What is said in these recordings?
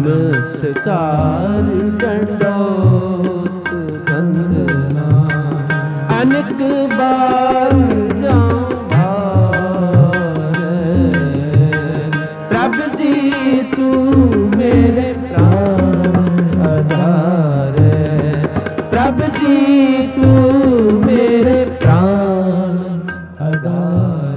नमस्कार दंडोत वंदना अनेक बार जाऊं भारे प्रभु जी तू मेरे प्राण आधार प्रभु जी तू मेरे प्राण आधार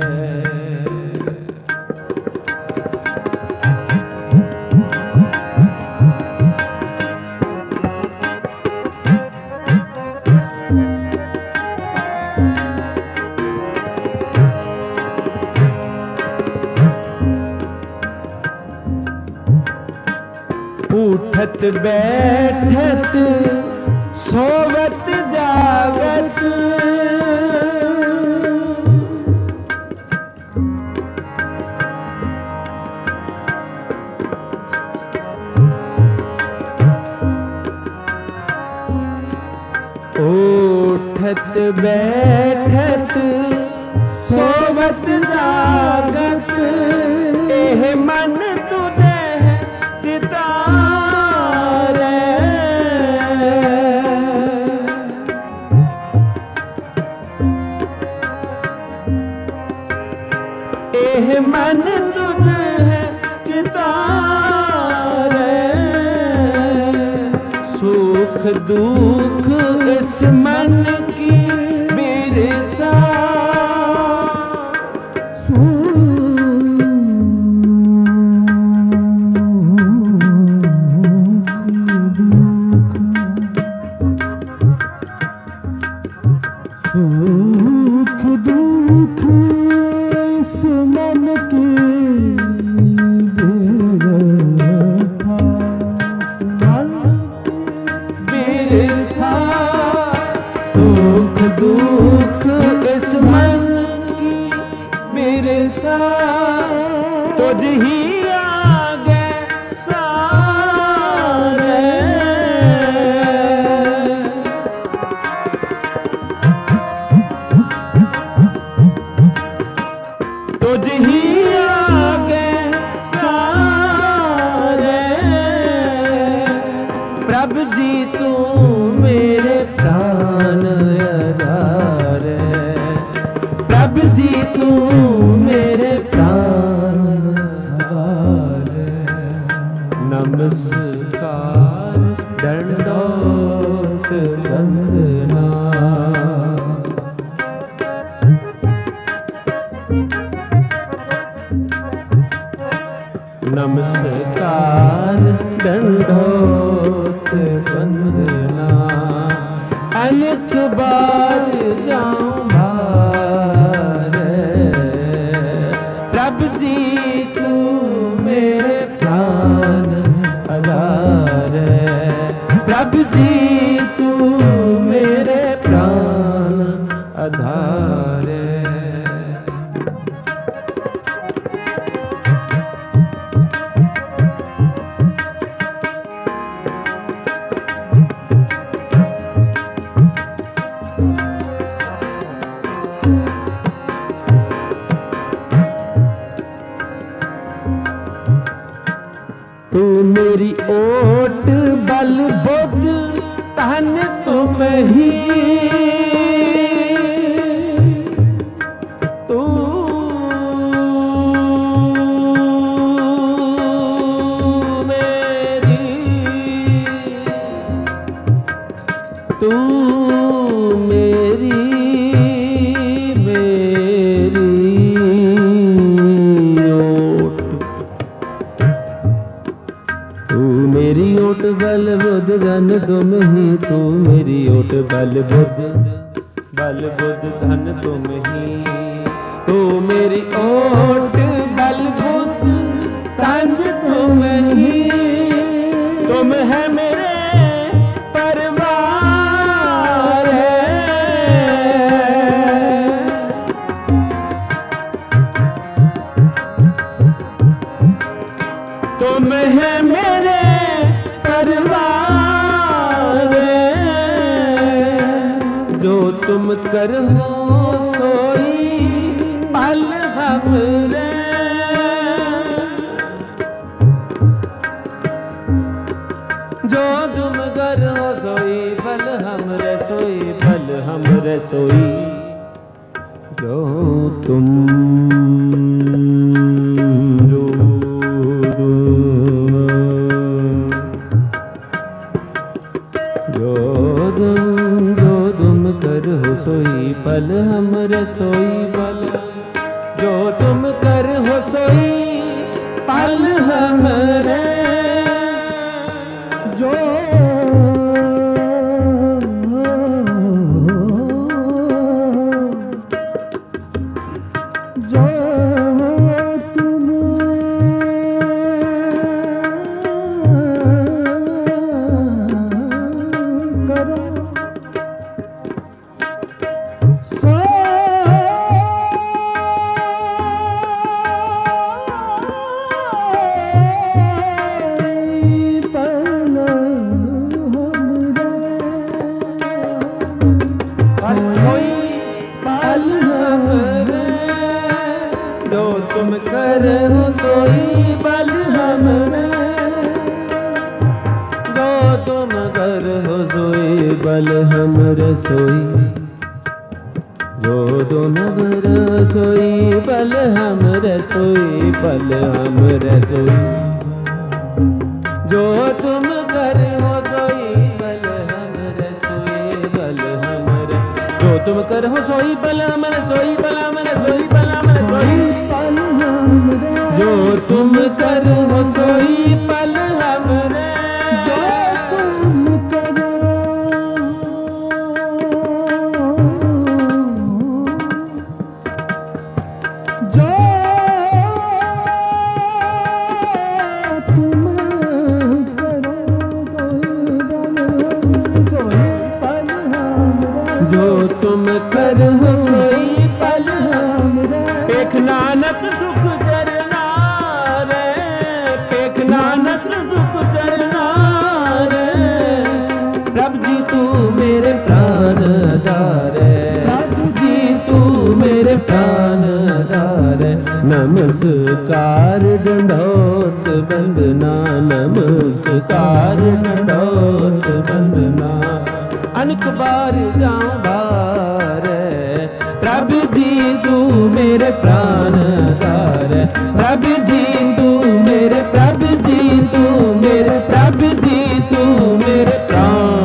उठत बैठत सोवत जागत उठत बैठत सोवत जागत एह मन तुझे चितारे एह मन तुझे चितारे सुख दुख इस मन की बिरसा सुख दुख इस मन की बिरथा सुख दुख इस मन की बिरथा तुझ ही आगे सारे तुझ ही आगे सारे प्रभु जी तू मेरे प्राण आधार प्रभु जी तू मेरे प्राण आधार नमस्कार दंडोत वंदना नमस्कार दंडोत वंदना अनेक बार जाऊं भारे प्रभु जी तू मेरे प्राण आधार प्रभु जी तू मेरे प्राण आधार तू मेरी ओट बल बुद्ध तन तुम ही तू मेरी मेरी ओट बल बुद्ध धन तुम ही तू मेरी ओट बल बुद्ध धन तुम ही तू मेरी ओट बल बुद्ध धन तुम ही तुम है मेरे परवार तुम है मेरे परवार जो तुम करो सोई पल हमरे हम रसोई। जो तुम जो तुम कर हो सोई पल हम रसोई पल। जो तुम कर हो सोई पल हम रे। जो बल हम रसोई। जो तुम रसोई बल हम रसोई बल हम रसोई। जो तुम कर हो सोई बल हम रसोई बल हम जो तुम कर हो सोई बल हम रसोई बल हम रसोई बल हम रसोई। जो तुम कर हो सोई बल हम रे। जो तुम कर हो सोई पल पेख नानक सुख चरना रे। पेख नानक सुख चरना रे। प्रभु जी तू मेरे प्राण धारे। प्रभु जी तू मेरे प्राण धारे। नमस्कार दंडोत वंदना नमस्कार दंडोत वंदना। अनेक बार जाऊं बारे। प्रभु जी तू मेरे प्राण धारे। प्रभु जी तू मेरे प्रभु जी तू मेरे प्रभु जी तू मेरे प्राण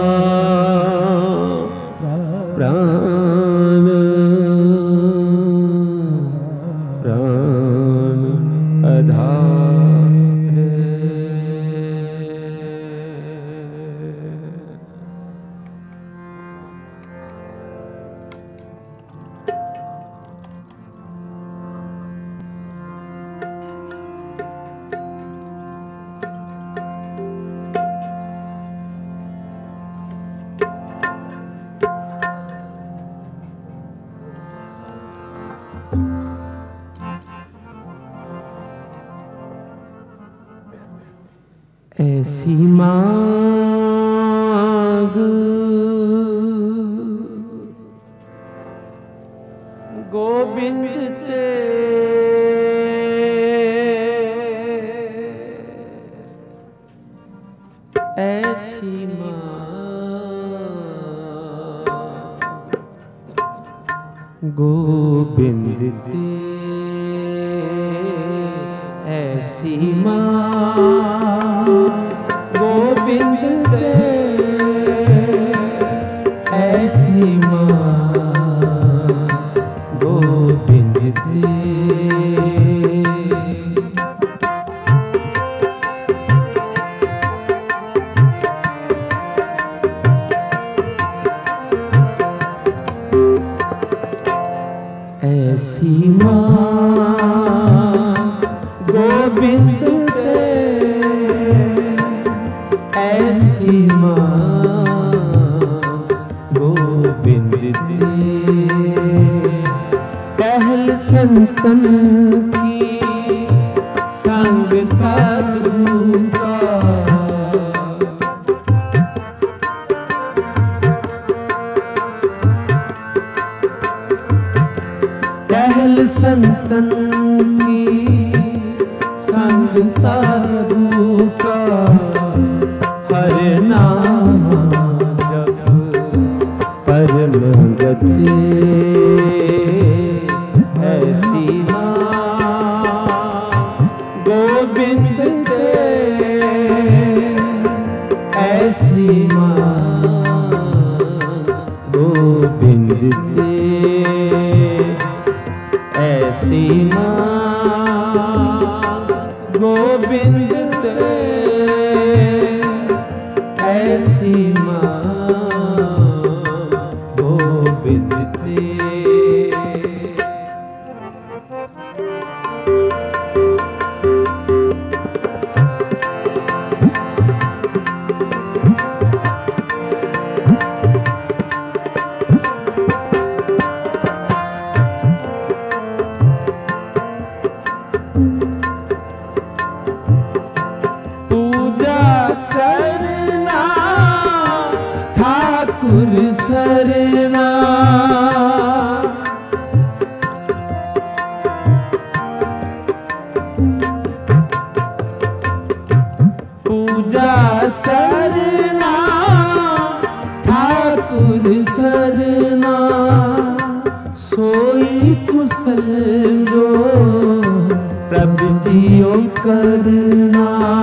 प्राण प्राण आधार। ऐसी मांग गोविंद ते ऐसी मांग गोविंद ते ऐसी मांग गोविंद दे ऐसी मां गोविंद दे। ऐसी मां गोविंद दे दूजा चरना ठाकुर सरना सोई कुशल जो प्रभु जियो करना।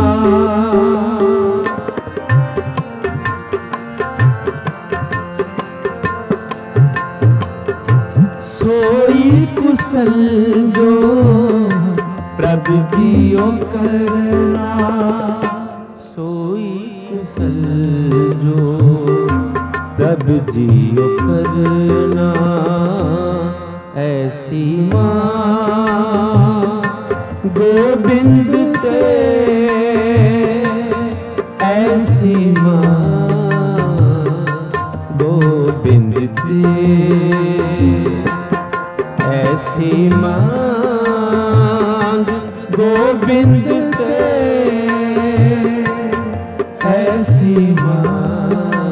सोई कुशल जो प्रभु जियो करना। सोई कुशल जो प्रभु जियो करना। ऐसी माँ गोविंद ते, ऐसी माँ गोविंद ते, ऐसी माँ गोविंद ते, ऐसी माँ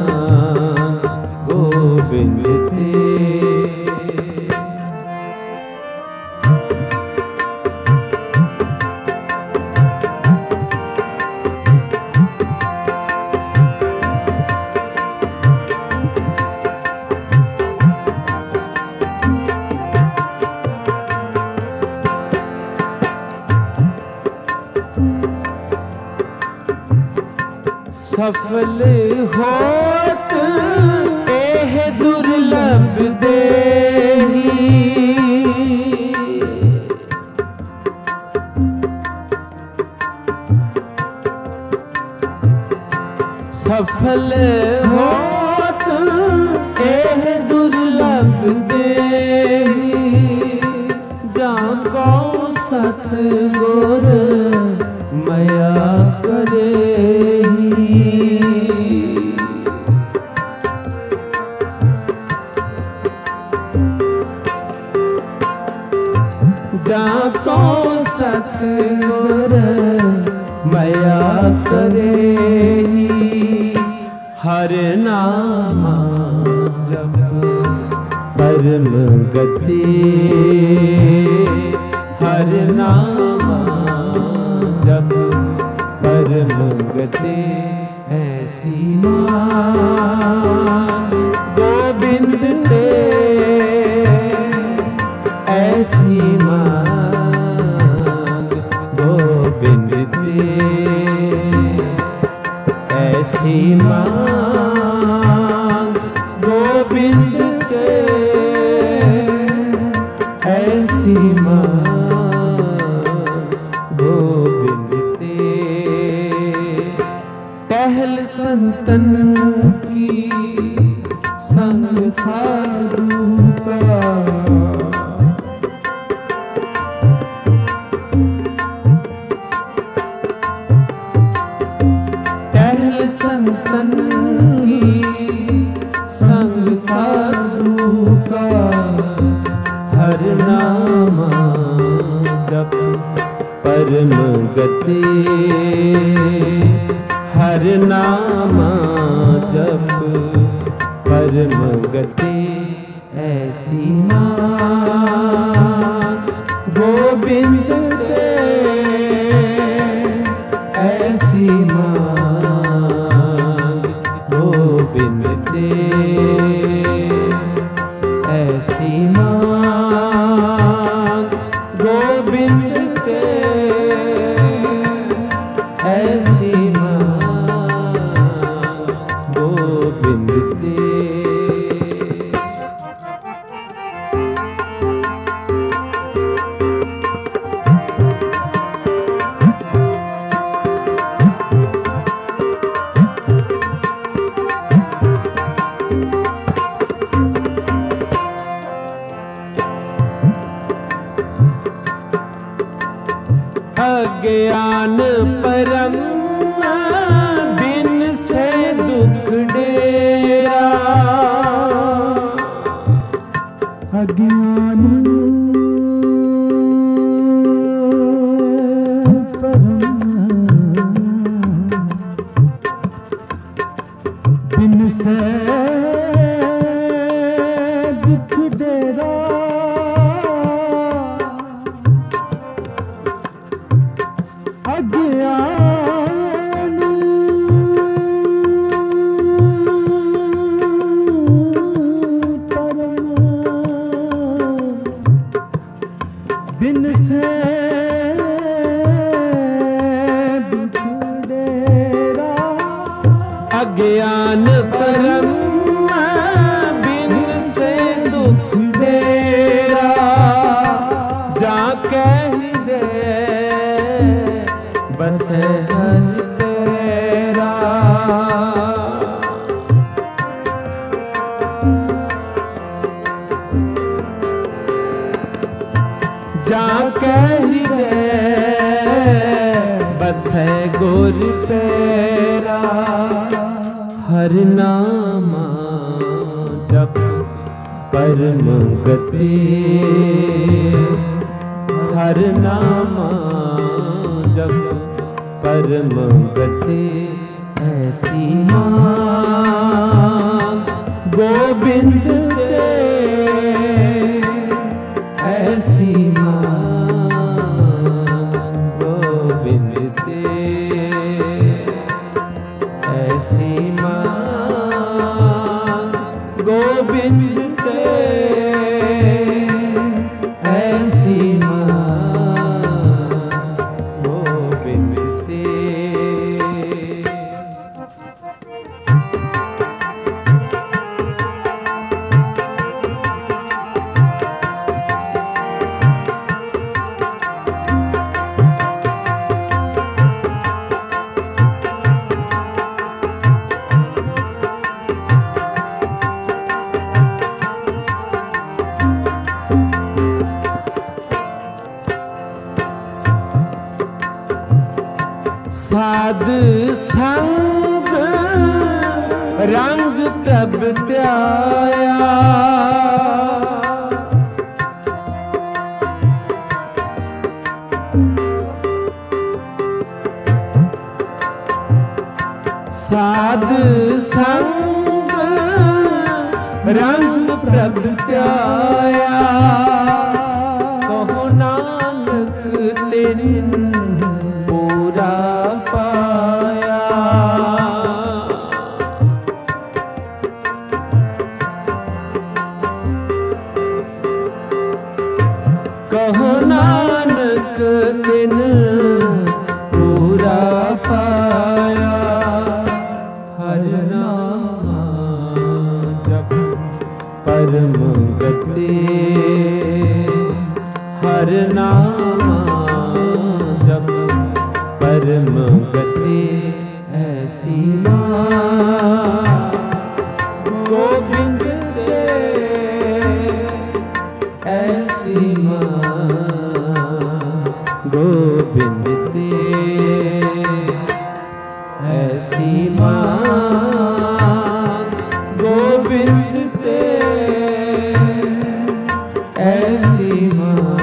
गोविंद ते। सफल होत एह दुर्लभ देही। सफल होत एह दुर्लभ देही। जाको सतगुर मया करे। जाको सतगुर मया करे। हर नाम जप परम गति। हर नाम जप परम गति। ऐसी माँ गोविंद ते, ऐसी माँ गोविंद ते, ऐसी माँ गोविंद ते, ऐसी माँ गोविंद ते। टहल संतन की संग साधु का। टहल संतन की संग साधु का। हर नाम जप परम गति। हर नाम जप परम गति। ऐसी माँ गोविंद ते, ऐसी माँ गोविंद ते, ऐसी माँ गोविंद ते, ऐसी माँ गोविंद ते। अज्ञान परम बिन से दुख डेरा। अज्ञान परम बिन से दुख डेरा। अज्ञान ज्ञान परम बिन से दुख तेरा, जा कह दे बस हर तेरा। जा कह दे बस है गुर तेरा। हर नामा जप परम गति, हर नामा जप परम गति। ऐसी माँ गोविंद दे, ऐसी माँ गोविंद दे, ऐसी माँ गोविंद दे, ऐसी माँ गोविंद दे। साध संग रंग तब त्याया, साध संग रंग प्रभ त्याया। कहो नानक तेरी पूरा पाया। कहो नानक तिन पूरा पाया। हर नाम जप परम गति, हर नाम जप परम गति। ऐसी माँ गोविंद दे, ऐसी माँ गोविंद दे, ऐसी माँ गोविंद दे, ऐसी माँ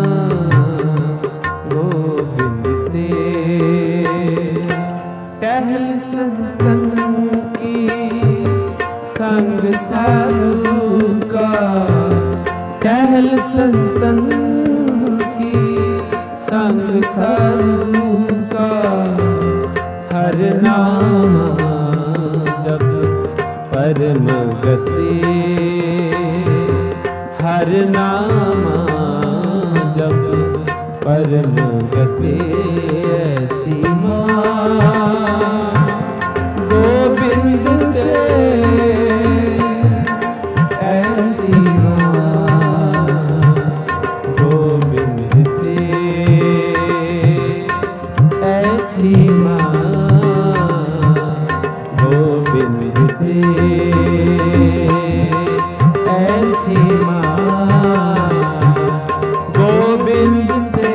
गोविंद दे। टहल संतन की संग साधु का, टहल संतन की संग साधु का। हर नाम जप परम गति, हर नाम जप परम गति। ऐसी माँ गोविंद दे, ऐसी माँ गोविंद दे, ऐसी माँ गोविंद दे, ऐसी माँ गोविंद दे।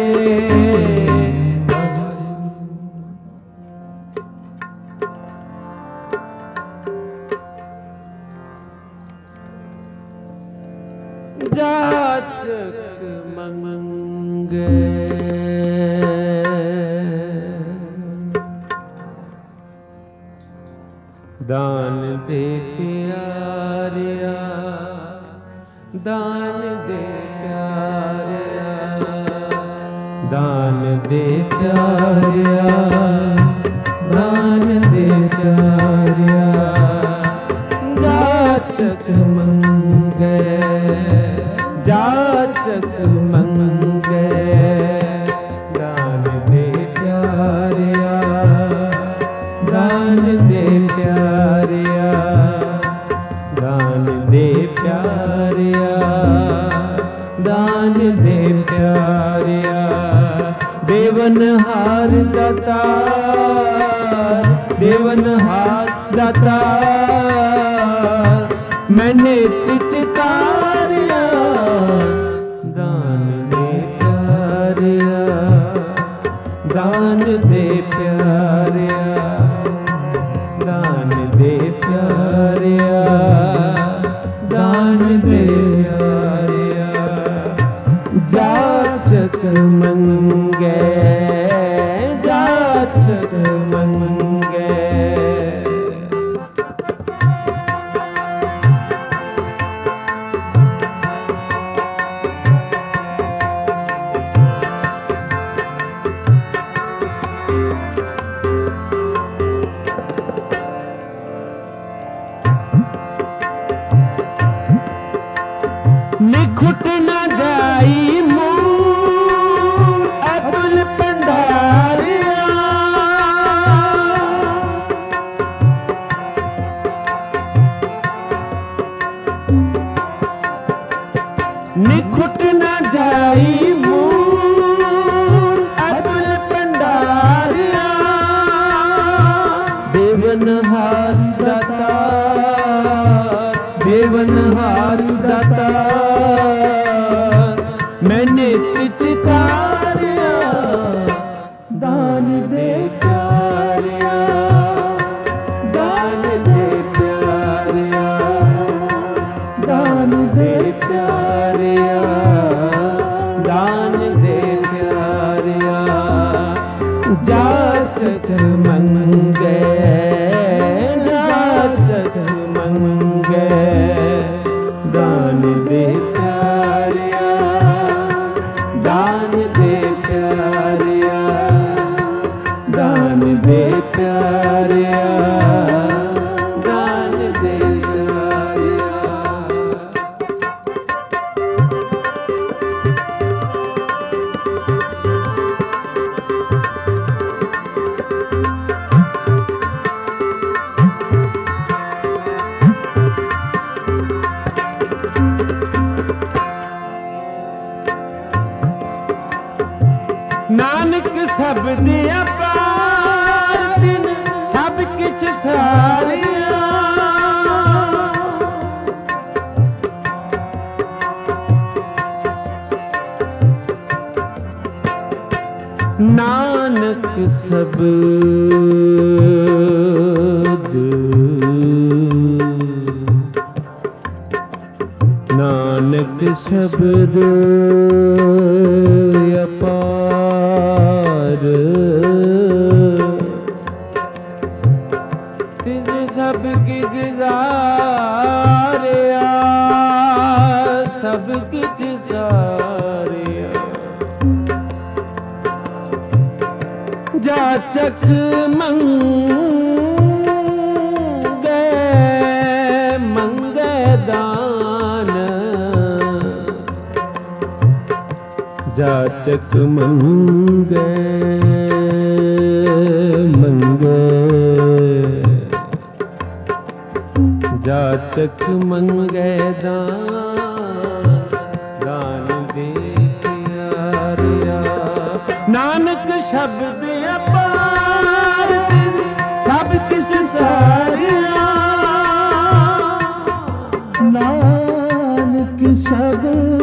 जाचक मंगे दान दे प्यारिया, दान दे प्यारिया, दान दे प्यारिया, दान दे प्यारिया। जाचक मंगे, जाचक मंगे दान दे प्यारिया, दान दे प्यारिया, दान दे प्यारिया, दान दे प्यारिया। देवनहार दातार, देवनहार दातार, मैंने चितारिया, दान दे प्यारिया, दान दे प्यारिया, दान दे प्यारिया, दान दे प्यारिया। जाचक मंगे, जाचक मंगे। निखुट न जाई मूल अतुल भंडारिया, निखुट न जाई मूल अतुल भंडारिया। देवनहार दातार, देवनहार दातार, मैंने चितारिया, दान दे प्यारिया, दान दे प्यारिया, दान दे प्यारिया, दान दे प्यारिया। जाचक मंगे, जाचक मंगे, दान दे प्यारिया, दान दे प्यारिया, दान दे प्यारिया, दान दे प्यारिया। नानक सब दिया पार दिन सब किछ सारिया, नानक सब नानक शब्द अपार, तिज सब किछ सारिया, सब किछ सारिया। जाचक मंगे, मंगे दान, जाचक मंगे, मंगे, जाचक मंगे दान, दान दे प्यारिया। नानक शब्द अपार सब किस सारिया, नानक शब्द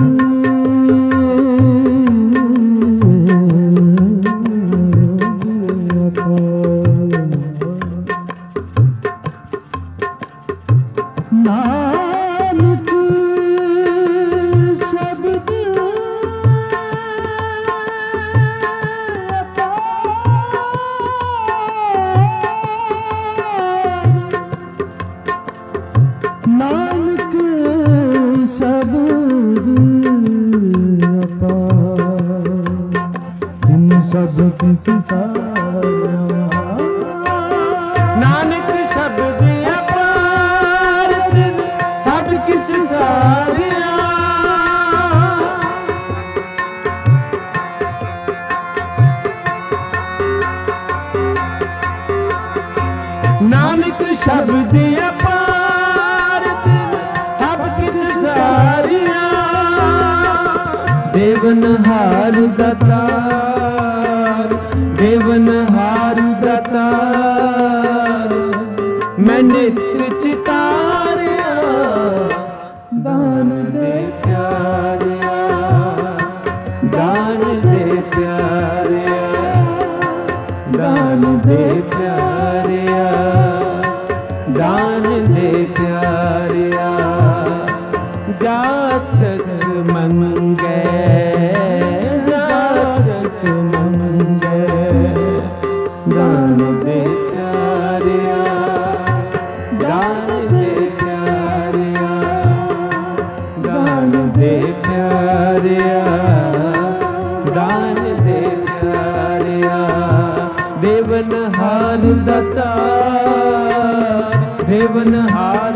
सब किस सारिया, नानक शब्द अपार सब किस सारिया। शब्द अपार सब किछ सारिया देवनहार दातार देवनहार दातार मैं नेत्र चितारिया दान दे प्यारिया दान दे प्यारिया दान दे प्यारिया दान दे प्यारिया जाचक मंगे जाचक मंगे दान दे प्यारिया दान दे प्यारिया दान दे प्यारिया दान दे प्यारिया देवनहार दातार देवनहार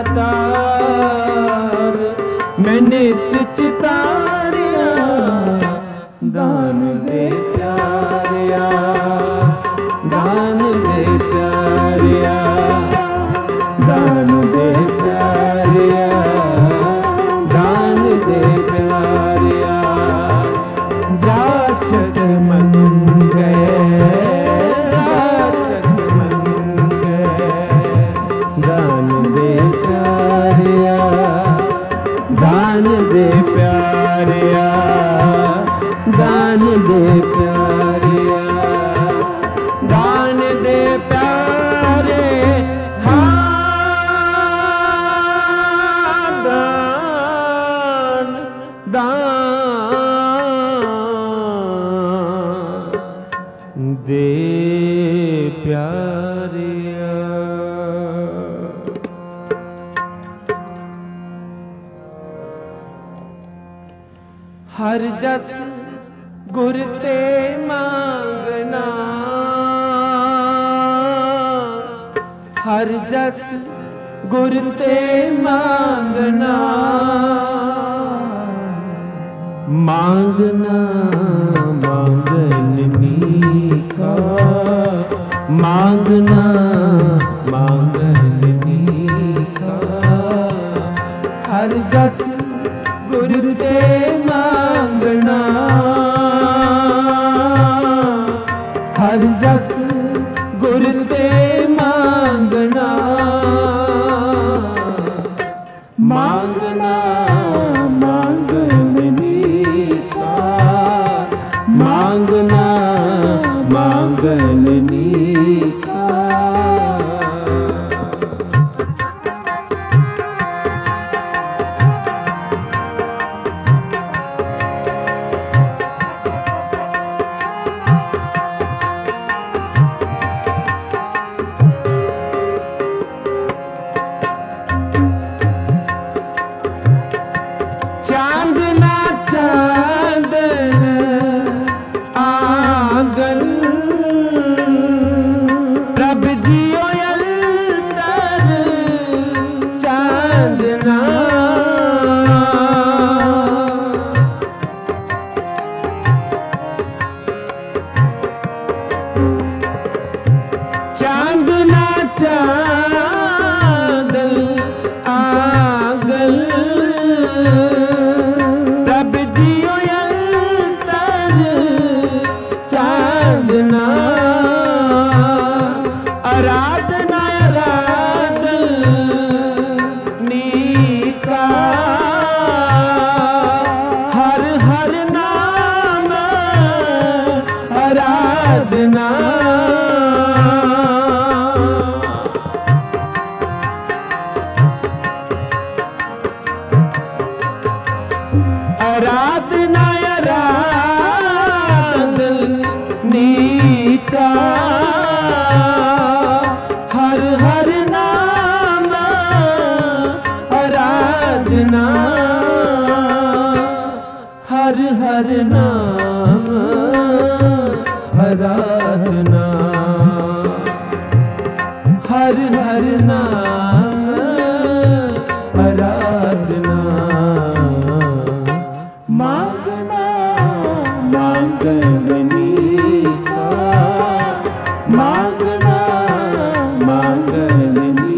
दातार मैं नेत्र चितारिया दान दे प्यारिया दान दे प्यारिया दान दे प्यारिया दान दे प्यारिया जाचक मंगे जाचक मंगे दान दे प्यारिया दान दे प्यारिया दान दे प्यारिया दान दे प्यारे हाँ दान दान दे प्यारिया हर जस गुर ते मांगना हर जस गुर ते मांगना मांगना मांगनी का मांगना मांगनी का हर जस गुर ते मांगना हर जस गुर ते मांगना मांगना मांगनी का मांगना मांगनी का चांदना चांदन आंगन प्रभ जियो अंतर चांदना चांदना चांदन आंगन प्रभ जियो अंतर चांदना आराधना आराधन नीका हर हर नाम आराधना आराधना आराधन नीता हर हर नाम आराधना हर हर नाम आराधना हर हर नाम आराधना मांगना मांगनी का मांगना मांगनी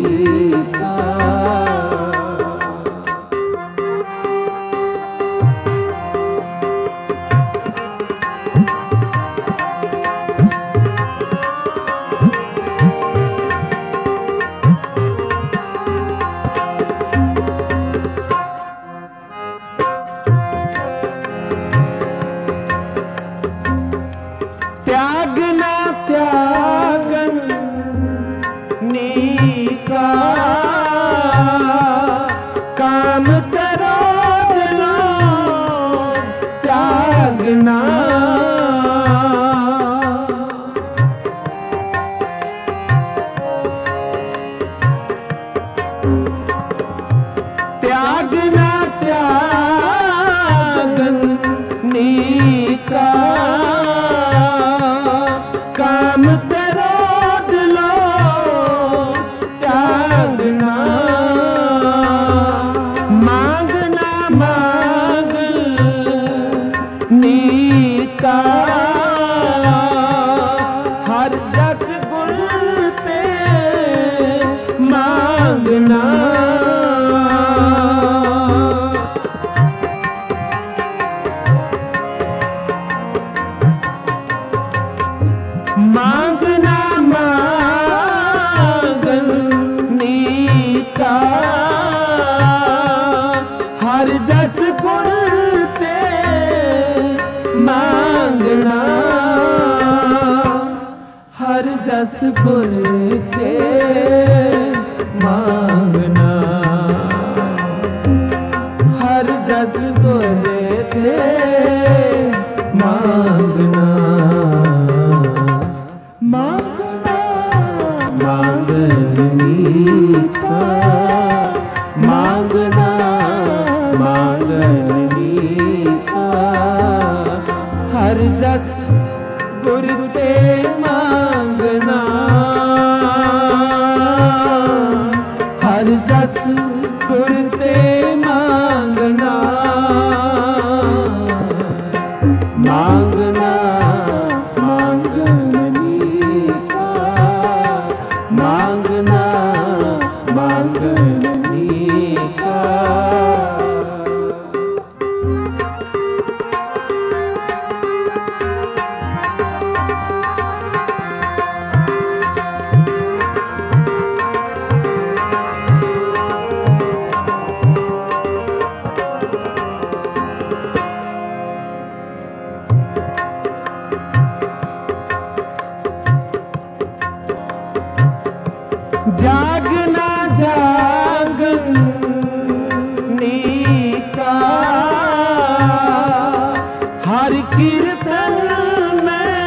का काम क्रोध लोभ त्यागना। त्यागना त्यागन नीका काम क्रोध लोभ त्यागना। मांगना मांगन नीका हर जस गुण पे मांगना। मांगना मांगन नीका हर जस गुण ते मांगना। हर जस गुण ते मांगना। हर जस गुण ते मांगना। मांगना मांगनी का मांगना मांगनी का हर जस गुर ते मांगना। हर जस गुर ते मांगना। मांगना मांगना मांगनी का। जागना जागन नीका हर कीर्तन में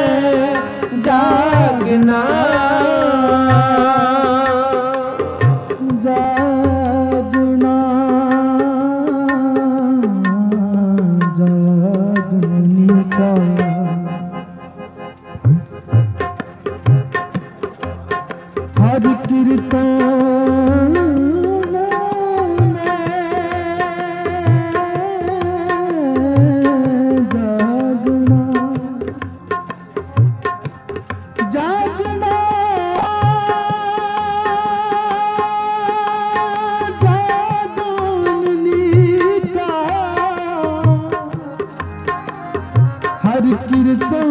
जागना। जागना जागनी का हर कीर्तन में जागना। जागना जागनी का हर कीर्तन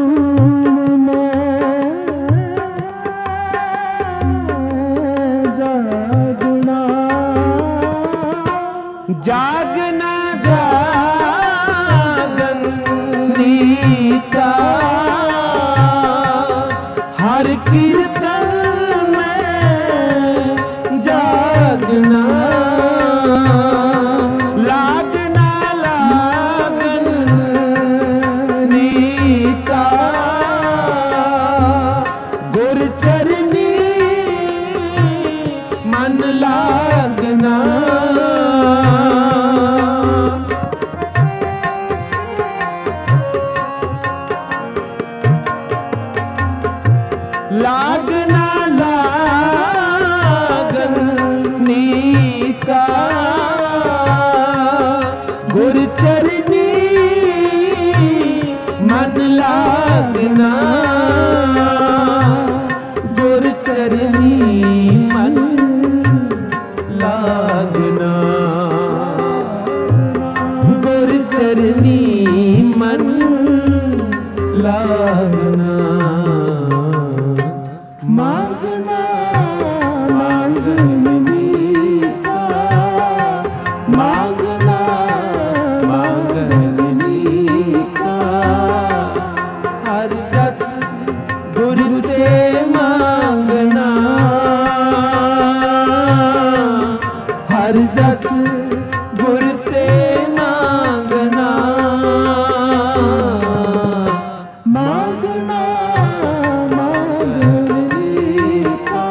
जागना जागन नीका हर कीर्तन में जागना। लागना लागन नीका गुर चरनी मन लागना। लागना लागन नीका गुर चरनी मन लागना। गुर चरनी मन लागना। गुर चरनी मन लागना। मांगना मांगनी का मांगना मांगनी का हर जस गुरु ते मांगना। जस गुर ते मांगना, मांगना मांगने का,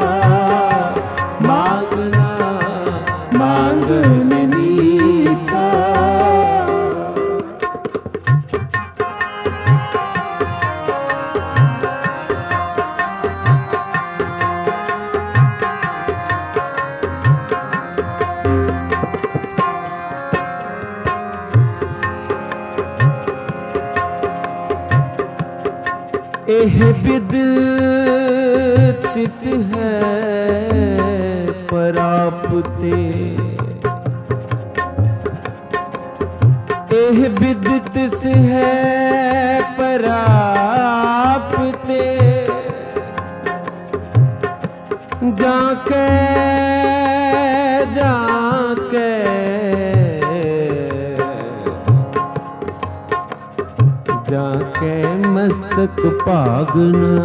मांगना मांगने का। एह बिद तिस है परापते, एह बिद तिस है परापते, जाके जाके जाके मस्तक भागना,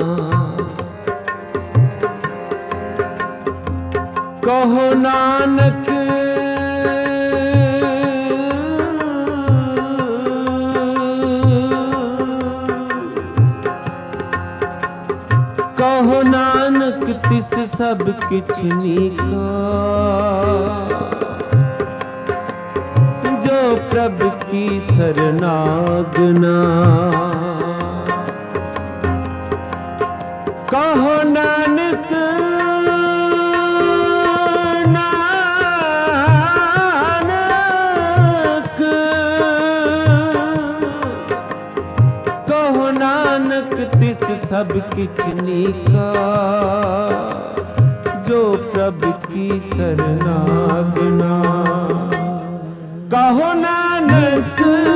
कहो नानक कहो नानक तिस सब किछ नीका, जो प्रभु की शरणागना। कहो नानक नानक, कहो नानक तिस सब किछ नीका, जो प्रभु की शरणागना। कहो नानक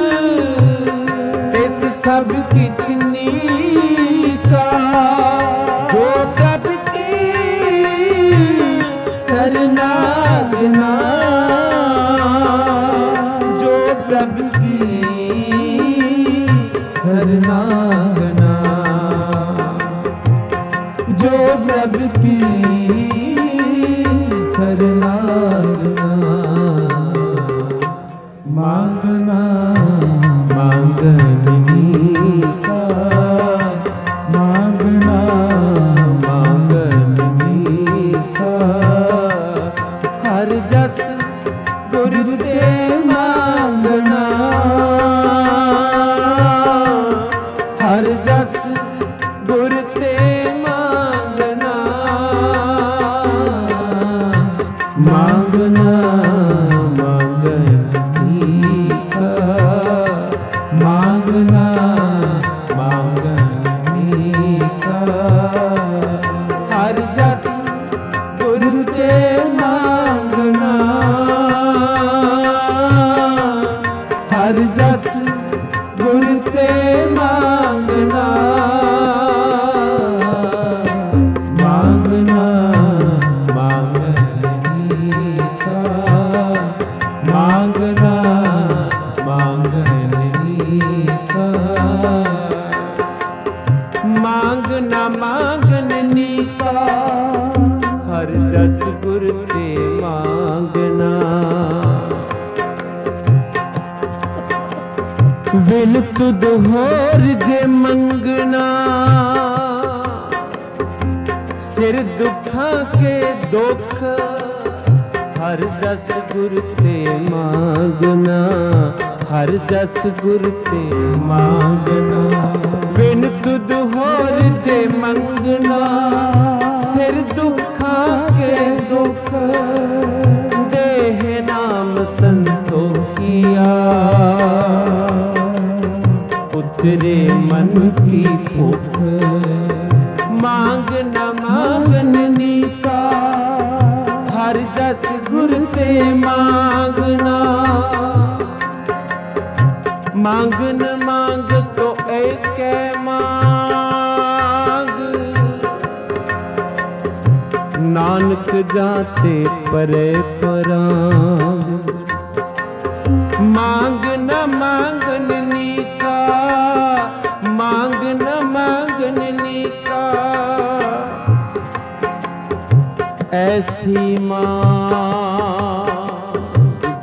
तिस सब किछ नीका, जो प्रभु की शरणागना, जो प्रभु की शरणागना, जो प्रभु की शरणागना। मांगना मांगने का, मांगना मांगने का। हर जस गुर ते मांगना, हर जस गुर ते मांगना, मांगना मांगना मांगने का। हर जस गुर ते मांगना, हर जस गुर ते मांगना, मांगना मांगने का, मांगना मांगने का। मांगना मांगने का, हर जस गुर ते मांगना। बिन तुद होर जे मंगना, सिर दुखा के दुख, हर जस गुर ते मांगना, हर जस गुर ते मांगना। बिन तुद होर जे मंगना, सिर दुखा के दुख, देह नाम संतोखिया, उतरे मन की भूख। मांगना मांगने का, हर जस गुर ते मांगना। मांगन मांग तो एक मांग, नानक जाते परे पराग। मांगना मांगने का, मांगना मांगने का। ऐसी मांग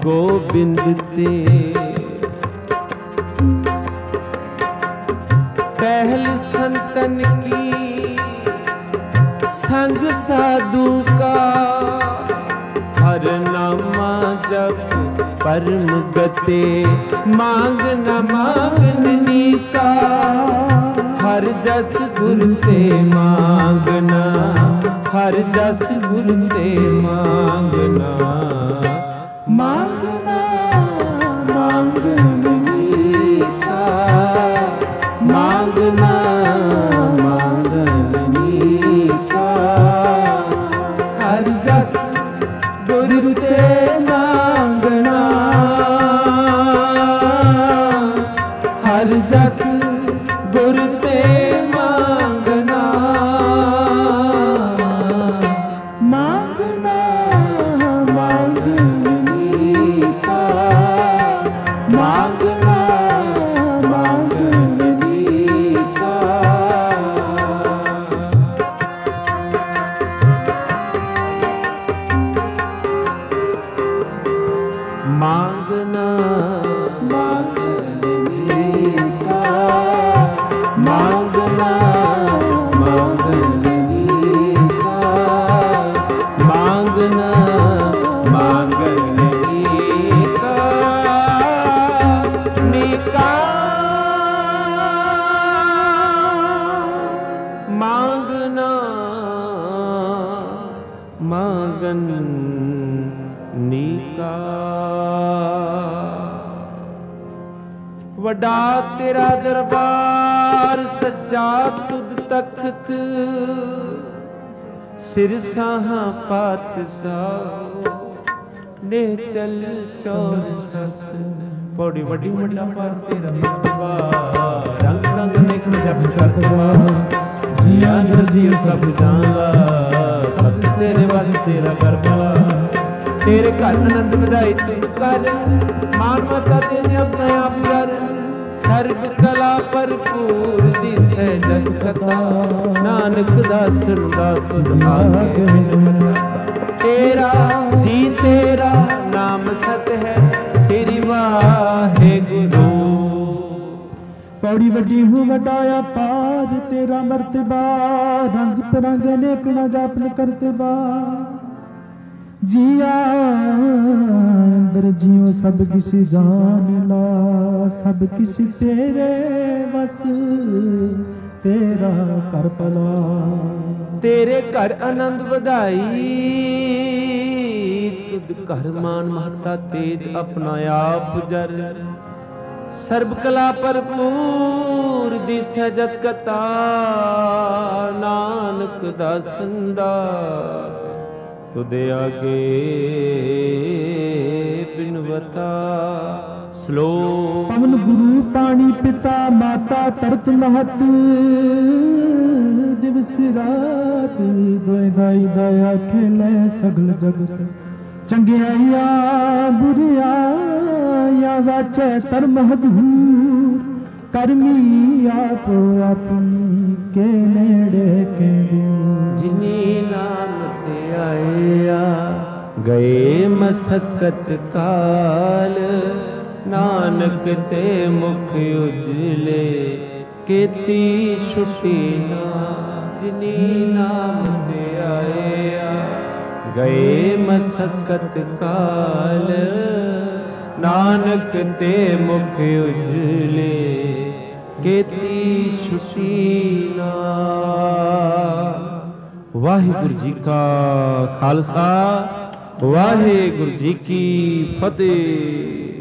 गोबिंद ते पहल संतन की संग साधु का हर नामा जप परम गते मांग न मांगनी का हर जस गुर ते मांगना हर जस गुर ते मांगना मांगना मांगनी का मांगना मांगनी का हर जस गुर ते मांगना हर जस गुर ते मांगना मांगना मांगनी का मांगना मांगनी का मांगना मांगनी का मांगना मांगनी का मांगना मांगनी का निका मांगना मांगन नीका वड्डा तेरा दरबार सच्चा तुद तख्त सिर साहा पातशाह ने चल चौर सत पौड़ी वड्डी वड्डा पार तेरा दरबार रंग रंग नेक जप करवा जिया नर जियो सब जानला सब तेरे वास तेरा कर भला तेरे घर आनंद ਵਧਾਈ ਤੂੰ ਕਰ ਮਾਨ ਮਤਾ ਤੇਰੇ ਆਪਣੇ ਆਪ ਕਰ ਸਰਬ ਕਲਾ ਭਰਪੂਰ ਦਿਸੈ ਜਗ ਕਥਾ ਨਾਨਕ ਦਾਸਨ ਦਾ ਤੁਧ ਆਗੇ ਬਿਨ ਤੇਰਾ ਜੀ ਤੇਰਾ ਨਾਮ ਸਤ ਹੈ ਸ੍ਰੀ ਵਾਹਿਗੁਰੂ पौड़ी वड्डी हूँ वडाया पार तेरा मर्तबा रंग परंग अनेक न जापन करते बा जिया अंदर जियो सब किसी जान ला सब किसी तेरे बस तेरा कर पला तेरे घर आनंद ਵਧਾਈ ਤੁਧ ਘਰ ਮਾਨ ਮਹਤਾ ਤੇਜ ਆਪਣਾ ਆਪ ਜਰ ਸਰਬ ਕਲਾ ਭਰਪੂਰ ਦਿਸੈ ਜਤ ਕਤਾ ਨਾਨਕ ਦਾਸਨ ਦਾ ਤੁਧ ਆਗੇ ਬਿਨਵਤਾ ਸ਼ਲੋਕ पवन गुरु पानी पिता माता तरत महत दिवस रात दोए दाई दया खेलै सगल जगत चंगियाइया बुरिया या वाचै धर्म हदूर करमी आप अपनी के नेड़े के जिनी नाम ते आया गए मसकत काल नानक ते मुख उजले केती छुटी ना जिनी नाम ते आया गए मसकत काल नानक ते मुख उजले केती छुटी ना। वाहिगुरु जी का खालसा वाहिगुरु जी की फतेह।